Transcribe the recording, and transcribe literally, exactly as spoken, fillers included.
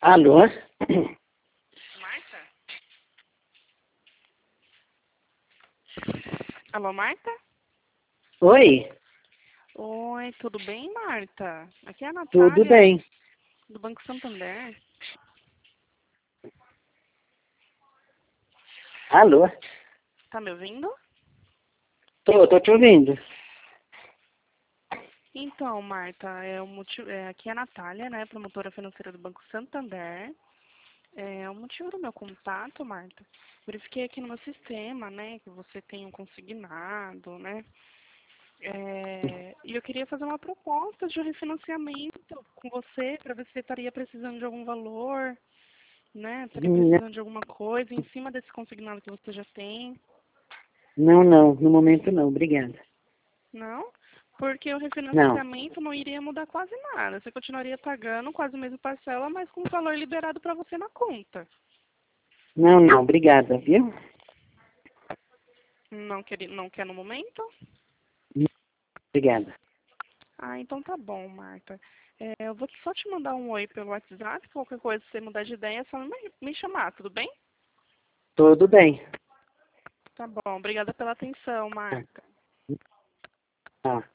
Alô? Marta? Alô, Marta? Oi, Oi, tudo bem, Marta? Aqui é a tudo Natália, bem? do Banco Santander. Alô? Tá me ouvindo? Tô, tô te ouvindo. Então, Marta, é o motivo, é, aqui é a Natália, né, promotora financeira do Banco Santander. É, o motivo do meu contato, Marta, verifiquei aqui no meu sistema, né, que você tem um consignado, né, é, e eu queria fazer uma proposta de refinanciamento com você para ver se você estaria precisando de algum valor, né, estaria Não, precisando de alguma coisa em cima desse consignado que você já tem. não, não, no momento não, obrigada. Não? Porque o Não, refinanciamento não iria mudar quase nada. Você continuaria pagando quase a mesma parcela, mas com o valor liberado para você na conta. não, não, obrigada, viu? Não quer, não quer no momento? Não, obrigada. Ah, então tá bom, Marta. É, eu vou só te mandar um oi pelo WhatsApp. Qualquer coisa, se você mudar de ideia, é só me, me chamar, tudo bem? Tudo bem. Tá bom. Obrigada pela atenção, Marta. Tá.